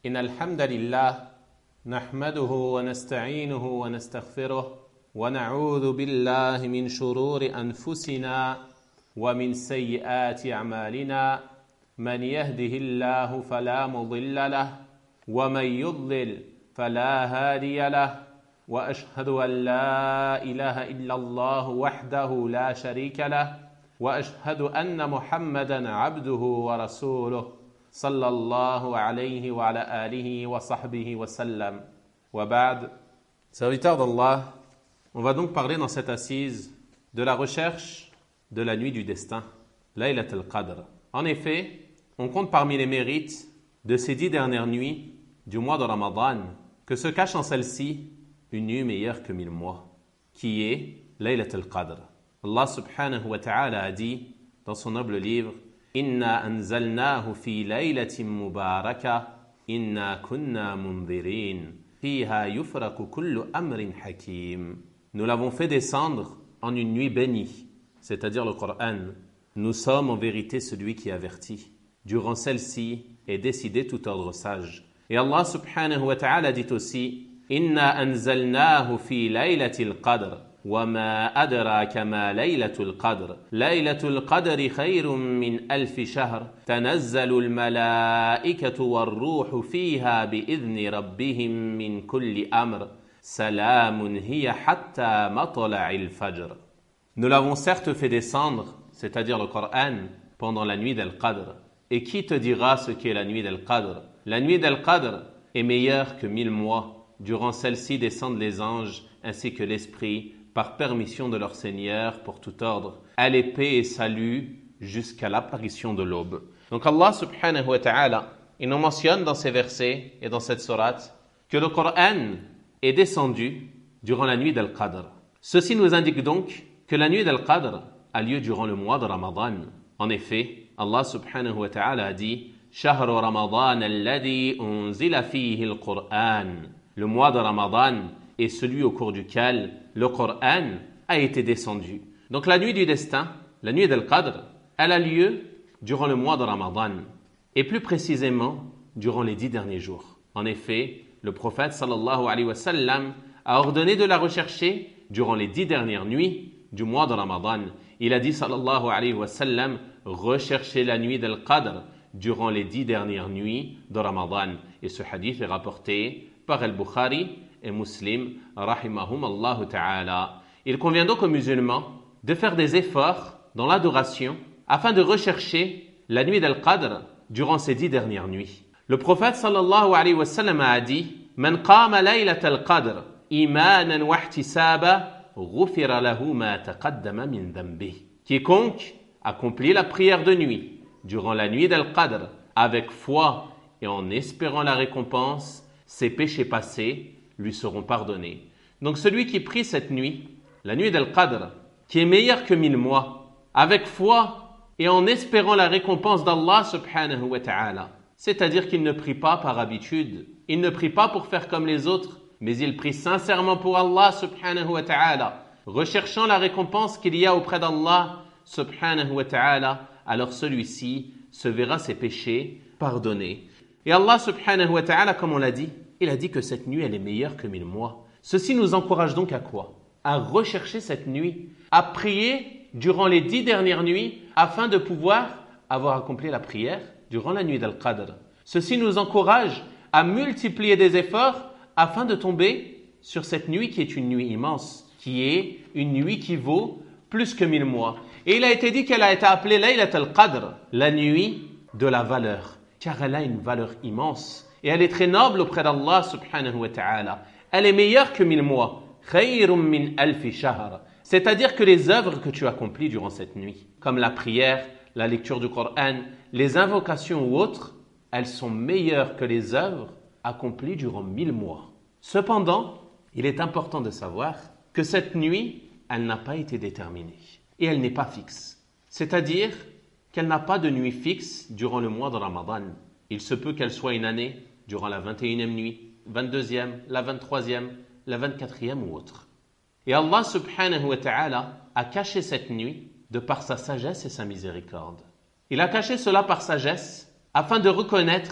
إن الحمد لله نحمده ونستعينه ونستغفره ونعوذ بالله من شرور أنفسنا ومن سيئات أعمالنا من يهده الله فلا مضل له ومن يضلل فلا هادي له وأشهد أن لا إله إلا الله وحده لا شريك له وأشهد أن محمدًا عبده ورسوله صلى الله عليه وعلى آله وصحبه وسلم وبعد. Serviteurs d'Allah, on va donc parler dans cette assise de la recherche de la nuit du destin, Laylat al-Qadr. En effet, on compte parmi les mérites de ces 10 dernières nuits du mois de Ramadan que se cache en celle-ci une nuit meilleure que 1000 mois, qui est Laylat al-Qadr. Allah subhanahu wa ta'ala a dit dans son noble livre Inna anzalnahu fi laylatin mubaraka inna kunna munzirin fiha yufraku kullu amrin hakim. Nous l'avons fait descendre en une nuit bénie, c'est-à-dire le Coran. Nous sommes en vérité celui qui avertit. Durant celle-ci est décidé tout ordre sage. Et Allah subhanahu wa ta'ala dit aussi Inna anzalnahu fi laylatil qadr وما أدراك ما ليلة القدر ليلة القدر خير من 1000 شهر تنزل الملائكة والروح فيها بإذن ربهم من كل أمر سلام هي حتى مطلع الفجر. Nous l'avons certes fait descendre, c'est-à-dire le Coran, pendant la nuit d'Al-Qadr. Et qui te dira ce qu'est la nuit d'Al-Qadr? La nuit d'Al-Qadr est meilleure que 1000 mois. Durant celle-ci descendent les anges ainsi que l'esprit par permission de leur Seigneur pour tout ordre. Elle est paix et salut jusqu'à l'apparition de l'aube. Donc Allah subhanahu wa ta'ala, il nous mentionne dans ces versets et dans cette sourate que le Coran est descendu durant la nuit d'Al-Qadr. Ceci nous indique donc que la nuit d'Al-Qadr a lieu durant le mois de Ramadan. En effet, Allah subhanahu wa ta'ala a dit « Shahr Ramadan alladhi unzila fihi al-Qur'an » Le mois de Ramadan est celui au cours duquel le Coran a été descendu. Donc la nuit du destin, la nuit d'Al-Qadr, elle a lieu durant le mois de Ramadan, et plus précisément durant les 10 derniers jours. En effet, le prophète sallallahu alayhi wa sallam a ordonné de la rechercher durant les 10 dernières nuits du mois de Ramadan. Il a dit sallallahu alayhi wa sallam, recherchez la nuit d'Al-Qadr durant les 10 dernières nuits de Ramadan. Et ce hadith est rapporté par Al-Bukhari et Muslim, rahimahum Allah ta'ala. Il convient donc aux musulmans de faire des efforts dans l'adoration afin de rechercher la nuit d'Al-Qadr durant ces 10 dernières nuits. Le prophète sallallahu alayhi wa sallam a dit Man qama laylat al-Qadr imanan wa ihtisaba ghufira lahu ma taqaddama min dhanbih. Quiconque accomplit la prière de nuit durant la nuit d'Al-Qadr avec foi et en espérant la récompense, ses péchés passés lui seront pardonnés. Donc celui qui prie cette nuit, la nuit d'Al-Qadr, qui est meilleure que 1000 mois, avec foi et en espérant la récompense d'Allah subhanahu wa ta'ala, c'est-à-dire qu'il ne prie pas par habitude, il ne prie pas pour faire comme les autres, mais il prie sincèrement pour Allah subhanahu wa ta'ala, recherchant la récompense qu'il y a auprès d'Allah subhanahu wa ta'ala, alors celui-ci se verra ses péchés pardonnés. Et Allah subhanahu wa ta'ala, comme on l'a dit, il a dit que cette nuit, elle est meilleure que 1000 mois. Ceci nous encourage donc à quoi? À rechercher cette nuit, à prier durant les 10 dernières nuits afin de pouvoir avoir accompli la prière durant la nuit d'Al-Qadr. Ceci nous encourage à multiplier des efforts afin de tomber sur cette nuit qui est une nuit immense, qui est une nuit qui vaut plus que 1000 mois. Et il a été dit qu'elle a été appelée Laylat al-Qadr, la nuit de la valeur, car elle a une valeur immense. Et elle est très noble auprès d'Allah subhanahu wa ta'ala. Elle est meilleure que 1000 mois. Khayrum min 1000 shahr. C'est-à-dire que les œuvres que tu accomplis durant cette nuit, comme la prière, la lecture du Coran, les invocations ou autres, elles sont meilleures que les œuvres accomplies durant 1000 mois. Cependant, il est important de savoir que cette nuit, elle n'a pas été déterminée. Et elle n'est pas fixe. C'est-à-dire qu'elle n'a pas de nuit fixe durant le mois de Ramadan. Il se peut qu'elle soit une année durant la 21e nuit, 22e, la 23e, la 24e ou autre. Et Allah subhanahu wa ta'ala a caché cette nuit de par sa sagesse et sa miséricorde. Il a caché cela par sagesse afin de reconnaître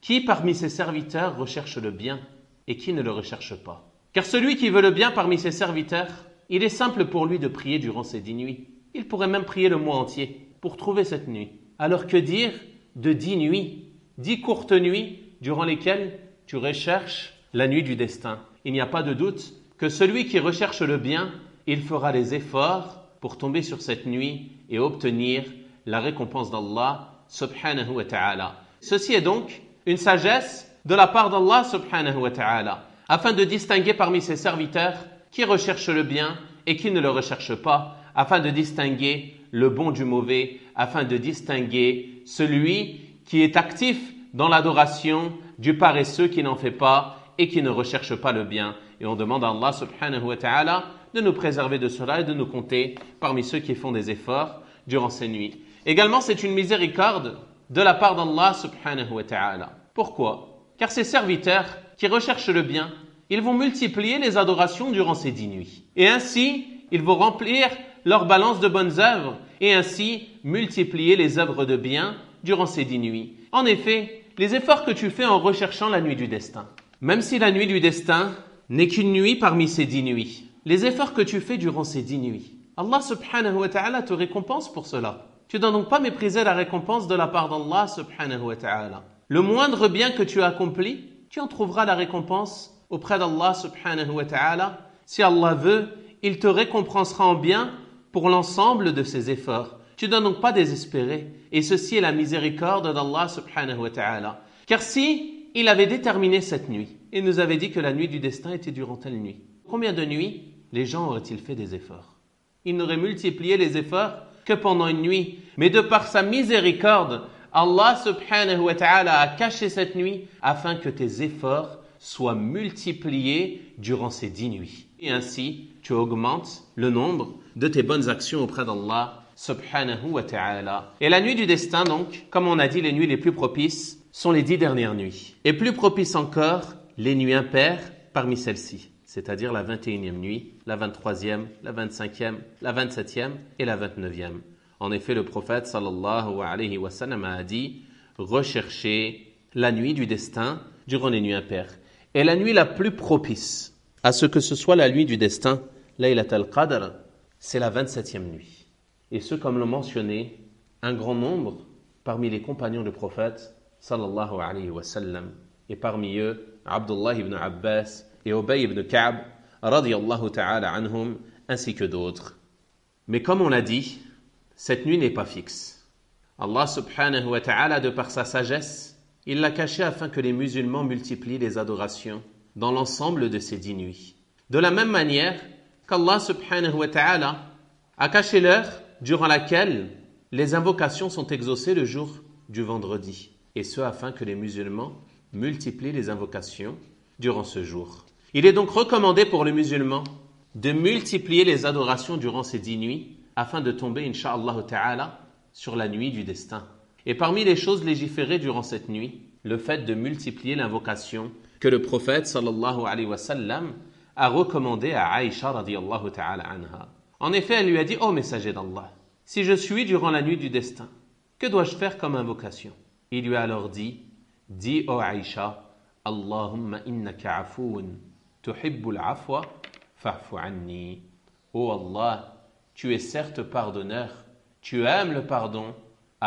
Qui parmi ses serviteurs recherche le bien et qui ne le recherche pas? Car celui qui veut le bien parmi ses serviteurs, il est simple pour lui de prier durant ces 10 nuits. Il pourrait même prier le mois entier pour trouver cette nuit. Alors que dire de 10 nuits, 10 courtes nuits durant lesquelles tu recherches la nuit du destin? Il n'y a pas de doute que celui qui recherche le bien, il fera les efforts pour tomber sur cette nuit et obtenir la récompense d'Allah subhanahu wa ta'ala. Ceci est donc une sagesse de la part d'Allah subhanahu wa ta'ala, afin de distinguer parmi ses serviteurs qui recherchent le bien et qui ne le recherchent pas, afin de distinguer le bon du mauvais, afin de distinguer celui qui est actif dans l'adoration du paresseux qui n'en fait pas et qui ne recherche pas le bien. Et on demande à Allah subhanahu wa ta'ala de nous préserver de cela et de nous compter parmi ceux qui font des efforts durant ces nuits. Également, c'est une miséricorde de la part d'Allah subhanahu wa ta'ala. Pourquoi? Car ces serviteurs qui recherchent le bien, ils vont multiplier les adorations durant ces 10 nuits. Et ainsi, ils vont remplir leur balance de bonnes œuvres et ainsi multiplier les œuvres de bien durant ces 10 nuits. En effet, les efforts que tu fais en recherchant la nuit du destin, même si la nuit du destin n'est qu'une nuit parmi ces 10 nuits, les efforts que tu fais durant ces 10 nuits, Allah subhanahu wa ta'ala te récompense pour cela. Tu ne dois donc pas mépriser la récompense de la part d'Allah subhanahu wa ta'ala. Le moindre bien que tu accomplis, tu en trouveras la récompense auprès d'Allah subhanahu wa ta'ala. Si Allah veut, il te récompensera en bien pour l'ensemble de ses efforts. Tu ne dois donc pas désespérer. Et ceci est la miséricorde d'Allah subhanahu wa ta'ala. Car si il avait déterminé cette nuit, il nous avait dit que la nuit du destin était durant telle nuit, combien de nuits les gens auraient-ils fait des efforts? Ils n'auraient multiplié les efforts que pendant une nuit. Mais de par sa miséricorde, Allah subhanahu wa ta'ala a caché cette nuit afin que tes efforts soient multipliés durant ces 10 nuits. Et ainsi, tu augmentes le nombre de tes bonnes actions auprès d'Allah subhanahu wa ta'ala. Et la nuit du destin, donc, comme on a dit, les nuits les plus propices sont les 10 dernières nuits. Et plus propices encore, les nuits impaires parmi celles-ci, c'est-à-dire la 21e nuit, la 23e, la 25e, la 27e et la 29e. En effet, le prophète sallallahu alayhi wa sallam a dit « Recherchez la nuit du destin durant les nuits impaires. » Et la nuit la plus propice à ce que ce soit la nuit du destin, Laylat al-Qadr, c'est la 27e nuit. Et ce, comme l'ont mentionné un grand nombre parmi les compagnons du prophète sallallahu alayhi wa sallam. Et parmi eux, Abdullah ibn Abbas et Ubay ibn Ka'b, radiyallahu ta'ala anhum, ainsi que d'autres. Mais comme on l'a dit, cette nuit n'est pas fixe. Allah subhanahu wa ta'ala, de par sa sagesse, il l'a cachée afin que les musulmans multiplient les adorations dans l'ensemble de ces 10 nuits. De la même manière qu'Allah subhanahu wa ta'ala a caché l'heure durant laquelle les invocations sont exaucées le jour du vendredi. Et ce, afin que les musulmans multiplient les invocations durant ce jour. Il est donc recommandé pour les musulmans de multiplier les adorations durant ces 10 nuits afin de tomber, incha'Allah ta'ala, sur la nuit du destin. Et parmi les choses légiférées durant cette nuit, le fait de multiplier l'invocation que le prophète sallallahu alayhi wa sallam a recommandé à Aïcha radiyallahu ta'ala anha. En effet, elle lui a dit « Ô messager d'Allah, si je suis durant la nuit du destin, que dois-je faire comme invocation ?» Il lui a alors dit « Dis, ô Aïcha, Allahumma innaka afoun, tuhibbul afwa, fa'fu anni. » Ô Allah, tu es certes pardonneur, tu aimes le pardon,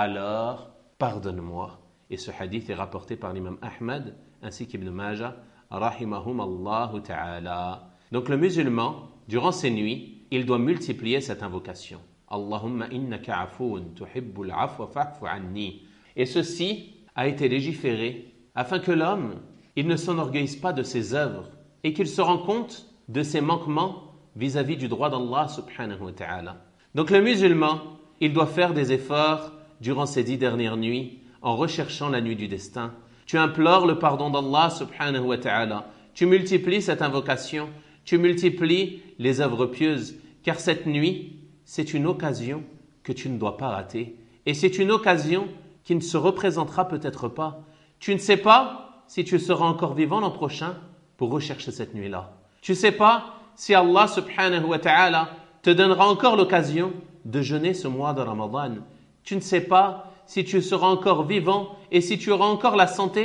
alors pardonne-moi. Et ce hadith est rapporté par l'imam Ahmad ainsi qu'Ibn Majah, rahimahum Allahu ta'ala. Donc le musulman, durant ces nuits, il doit multiplier cette invocation. Allahumma innaka afoun, tuhibbul afwa fa'fu anni. Et ceci a été légiféré afin que l'homme, il ne s'enorgueillisse pas de ses œuvres et qu'il se rende compte de ses manquements vis-à-vis du droit d'Allah subhanahu wa ta'ala. Donc le musulman, il doit faire des efforts durant ces 10 dernières nuits en recherchant la nuit du destin. Tu implores le pardon d'Allah subhanahu wa ta'ala. Tu multiplies cette invocation, tu multiplies les œuvres pieuses, car cette nuit, c'est une occasion que tu ne dois pas rater. Et c'est une occasion qui ne se représentera peut-être pas. Tu ne sais pas si tu seras encore vivant l'an prochain pour rechercher cette nuit-là. Tu ne sais pas si Allah subhanahu wa ta'ala te donnera encore l'occasion de jeûner ce mois de Ramadan. Tu ne sais pas si tu seras encore vivant et si tu auras encore la santé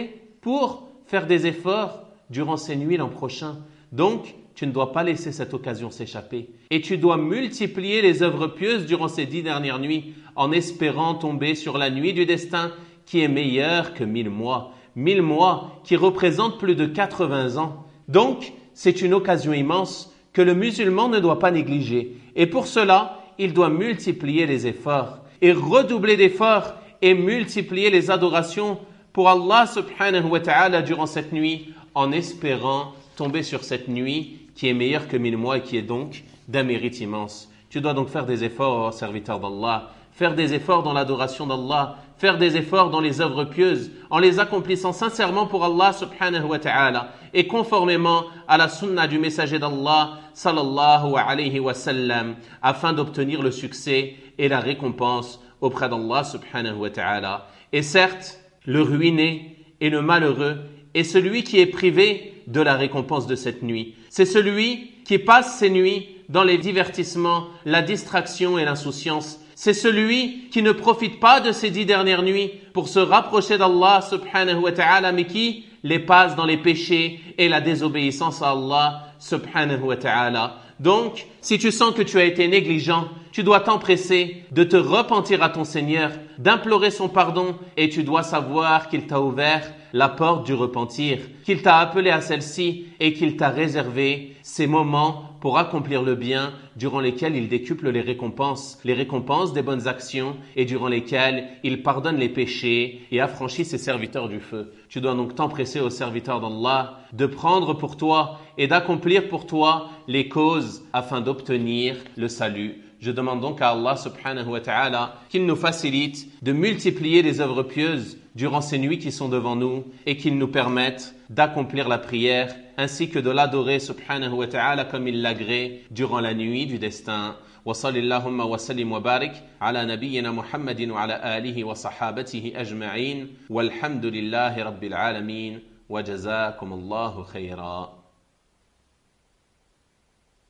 pour faire des efforts durant ces nuits l'an prochain. Donc, tu ne dois pas laisser cette occasion s'échapper. Et tu dois multiplier les œuvres pieuses durant ces 10 dernières nuits en espérant tomber sur la nuit du destin qui est meilleure que 1000 mois. 1000 mois qui représentent plus de 80 ans. Donc, c'est une occasion immense que le musulman ne doit pas négliger. Et pour cela, il doit multiplier les efforts et redoubler d'efforts et multiplier les adorations pour Allah subhanahu wa ta'ala durant cette nuit en espérant tomber sur cette nuit qui est meilleure que 1000 mois et qui est donc d'un mérite immense. Tu dois donc faire des efforts, serviteur d'Allah, faire des efforts dans l'adoration d'Allah, faire des efforts dans les œuvres pieuses, en les accomplissant sincèrement pour Allah subhanahu wa ta'ala et conformément à la sunna du messager d'Allah sallallahu alayhi wa sallam, afin d'obtenir le succès et la récompense auprès d'Allah subhanahu wa ta'ala. Et certes, le ruiné et le malheureux est celui qui est privé de la récompense de cette nuit. C'est celui qui passe ces nuits dans les divertissements, la distraction et l'insouciance. C'est celui qui ne profite pas de ces 10 dernières nuits pour se rapprocher d'Allah subhanahu wa ta'ala, mais qui les passe dans les péchés et la désobéissance à Allah subhanahu wa ta'ala. Donc, si tu sens que tu as été négligent, tu dois t'empresser de te repentir à ton Seigneur, d'implorer son pardon, et tu dois savoir qu'il t'a ouvert la porte du repentir, qu'il t'a appelé à celle-ci et qu'il t'a réservé ces moments pour accomplir le bien durant lesquels il décuple les récompenses des bonnes actions et durant lesquelles il pardonne les péchés et affranchit ses serviteurs du feu. Tu dois donc t'empresser aux serviteurs d'Allah de prendre pour toi et d'accomplir pour toi les causes afin d'obtenir le salut. Je demande donc à Allah subhanahu wa ta'ala qu'il nous facilite de multiplier les œuvres pieuses durant ces nuits qui sont devant nous et qu'il nous permette d'accomplir la prière ainsi que de l'adorer subhanahu wa ta'ala comme il l'agrée durant la nuit du destin. Wa sallallahu wa sallim wa barik ala nabiyyina Muhammadin wa ala alihi wa sahabatihi ajma'in walhamdulillahi rabbil alamin wa jazakumullahu khayra.